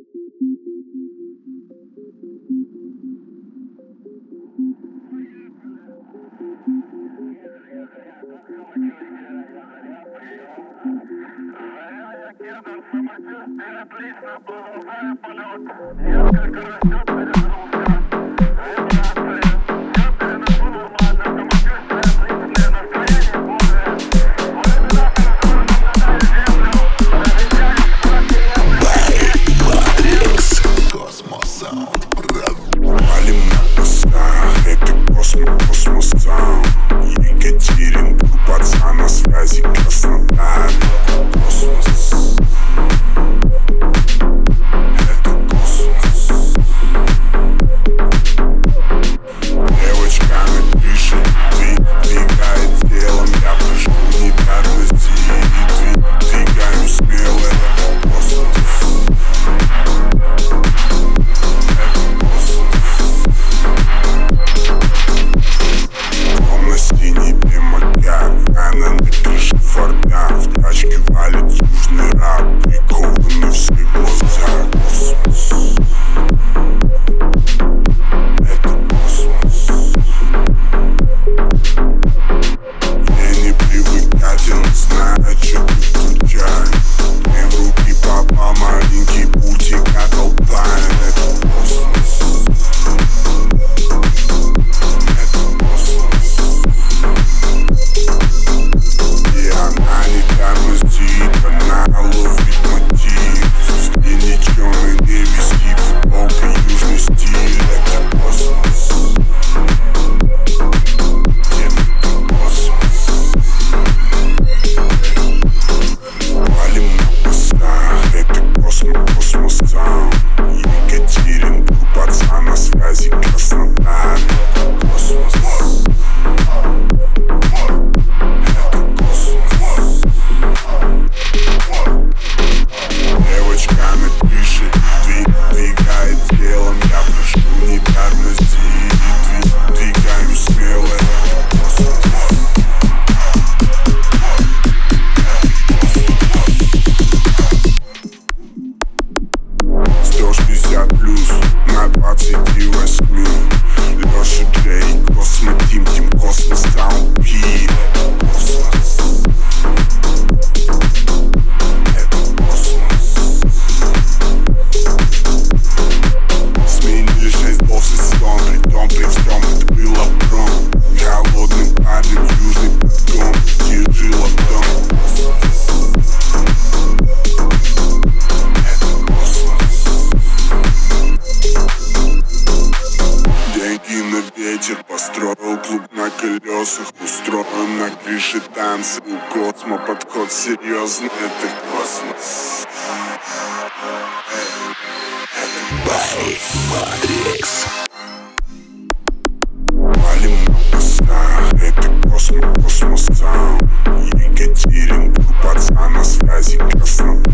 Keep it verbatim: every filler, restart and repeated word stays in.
Отлично, продолжаем полет. Несколько растет перегрузка. Вибрации. Все переношу нормально. Автоматическое отличное настроение бодрое. Во времена перехода наблюдаю землю. Различаю скорости. Matrix, Космос Саунд, валим на постах, это космос, космос саунд. Екатеринбург, пацан на связи, Краснодар. Космос, это космос. Девочка на крыше, двигает телом, я прошу не тормози. Двигаем смело, это космос. Темно-синий Бемагар, она на крыше Форда. В тачке валит южный раб, прикованный в свои глаза. Космос, это космос. Я не привыкать, я не знаю, что ты включаешь. Мне в руки попал маленький путик, а толпает. Это космос. И она не тормозит, она ловит мотив. И ничего не вести, футболка южный стиль. Это космос. Это космос. Валим на постах, это космос, космос саунд. Екатеринбург, пацан на связи, Краснодар. Космос. Девочка на крыше, двигает телом, я прошу не тормози. Двигаем смело, это космос. сто шестьдесят плюс на двадцати восьми. Леша Джей, Космо Тим, Тим Космос Саунд Пи. Космос. Это космос. Сменили шесть босс сезон, притом при всем это было пром. Голодным парнем южный подгон, держи локтон. Это космос. Деньги на ветер, построил клуб на колесах. Устроен на крыше танцы. У Космо подход серьезный, это космос. Matrix. Валим на постах, это космос, космос саунд. Екатеринбург, пацан на связи, Краснодар.